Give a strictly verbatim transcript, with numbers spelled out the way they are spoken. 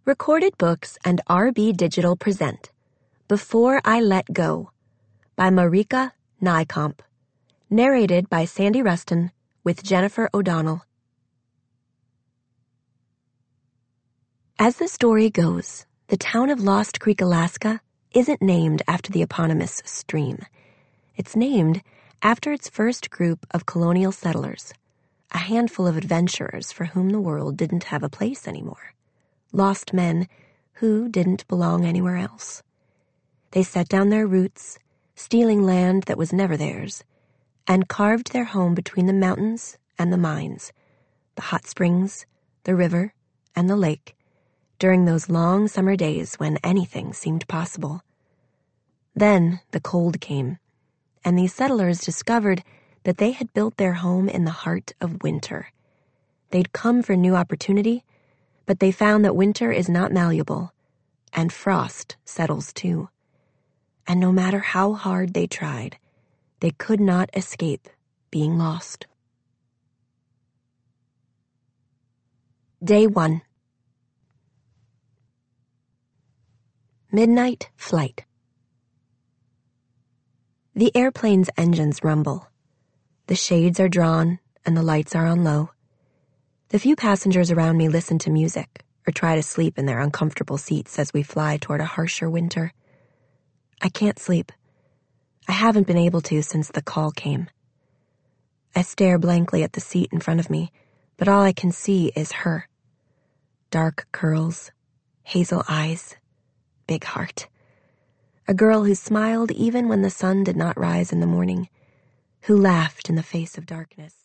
Recorded Books and R B Digital present Before I Let Go by Marika Nijkamp, narrated by Sandy Rustin with Jennifer O'Donnell. As the story goes, the town of Lost Creek, Alaska isn't named after the eponymous stream. It's named after its first group of colonial settlers, a handful of adventurers for whom the world didn't have a place anymore. Lost men who didn't belong anywhere else. They set down their roots, stealing land that was never theirs, and carved their home between the mountains and the mines, the hot springs, the river, and the lake, during those long summer days when anything seemed possible. Then the cold came, and these settlers discovered that they had built their home in the heart of winter. They'd come for new opportunity, but they found that winter is not malleable, and frost settles too. And no matter how hard they tried, they could not escape being lost. Day one. Midnight flight. The airplane's engines rumble. The shades are drawn and the lights are on low. The few passengers around me listen to music or try to sleep in their uncomfortable seats as we fly toward a harsher winter. I can't sleep. I haven't been able to since the call came. I stare blankly at the seat in front of me, but all I can see is her. Dark curls, hazel eyes, big heart. A girl who smiled even when the sun did not rise in the morning, who laughed in the face of darkness.